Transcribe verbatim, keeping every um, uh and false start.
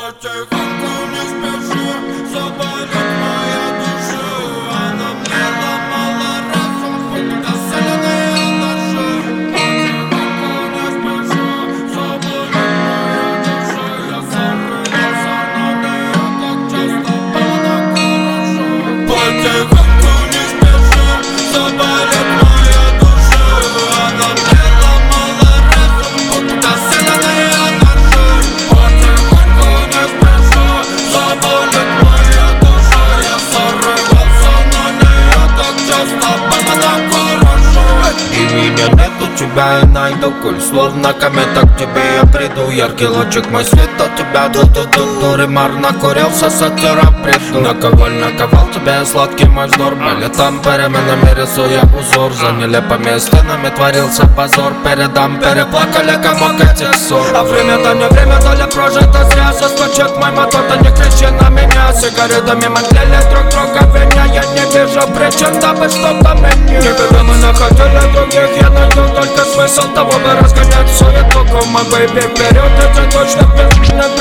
Потихоньку не спеши, заболит моя душа. Она мне ломала разум, будто соленые ножи. Потихоньку не спеши, заболит моя душа. Я зарывался на нее, как часто было хорошо. Потихоньку не спеши, заболит моя душа. Она мне ломала разум, будто соленые ножи. Потихоньку не спеши, заболит моя душа. Я зарывался на нее, так часто было хорошо. И меня нет у тебя, я найду коль словно комета к тебе я приду. Яркий лучик мой свет от тебя, ду-ду-ду. Дуримар накурился, сатира приду. Наковаль, наковал тебя сладкий мой вздор. Были там переменами рисуя узор. За нелепыми стенами творился позор. Передам переплакали комок этих ссор. А время-то не время, доля прожита зря. Соскочит мой мотор-то не кричи на меня. Сигареты мимо тлели друг друга виня. Я не вижу причин, дабы что-то мне. Не беда, мы находили других, я найду только смысл того, бы разгонять суету. Могу и вперед, это точно без меня.